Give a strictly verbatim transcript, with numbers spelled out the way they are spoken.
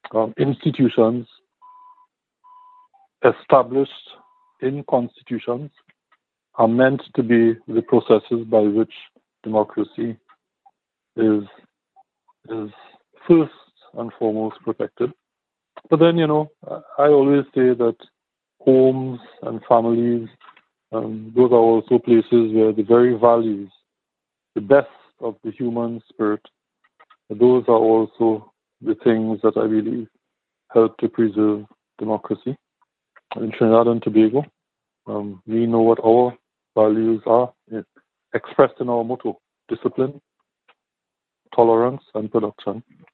Um, institutions established in constitutions are meant to be the processes by which democracy is is first and foremost protected. But then, you know, I always say that homes and families, um, those are also places where the very values, the best of the human spirit, those are also the things that I believe help to preserve democracy. In Trinidad and Tobago, um, we know what our values are, eh, expressed in our motto: discipline, tolerance, and production.